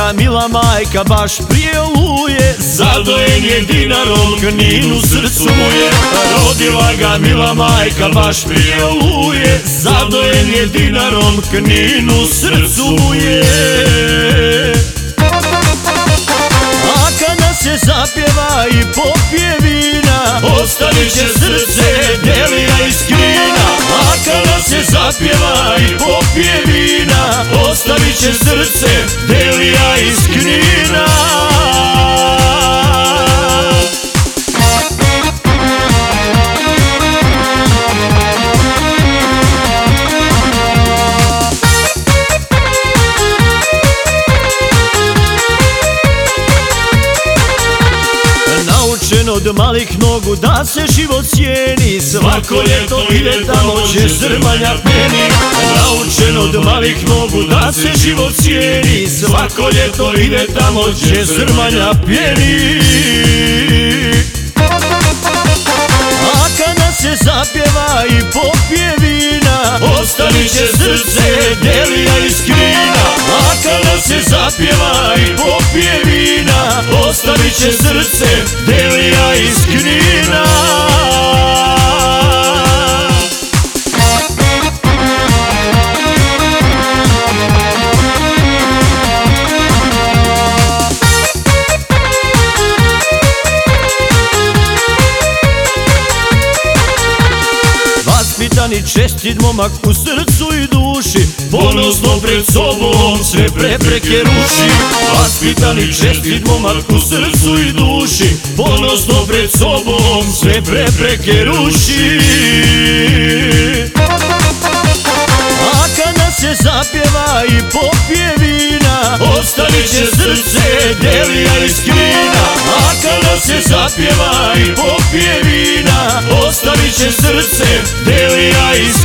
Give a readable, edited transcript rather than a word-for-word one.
ga mila majka baš prije oluje, zadojen je dinarom, Knin u srcu mu je. Rodila ga mila majka baš prije oluje, zadojen je dinarom, Knin u srcu mu je. A kada se zapjeva i popije vina, ostavit će srce Delija iz Knina. A kada se zapjeva i popije vina, ostavit će srce Delija iz Knina. Od malih nogu da se život cijeni, svako ljeto ide tamo gdje Zrmanja pjeni. Naučen od malih nogu da se život cijeni, svako ljeto ide tamo gdje Zrmanja pjeni. A kada se zapjeva i popije vina, ostavit će srce Delija iz Knina. A kada se zapjeva i popije vina, ostavit će srce Delija iz Knina. Vaspitan i čestit momak u srcu i duši, ponosno pred sobom sve prepreke ruši. Vaspitan i čestit momak u srcu i duši, ponosno pred sobom sve prepreke ruši. A kada se zapjeva i popije vina, ostavit će srce Delija iz Knina. A kada se zapjeva i popije vina, ostavit će srce Delija iz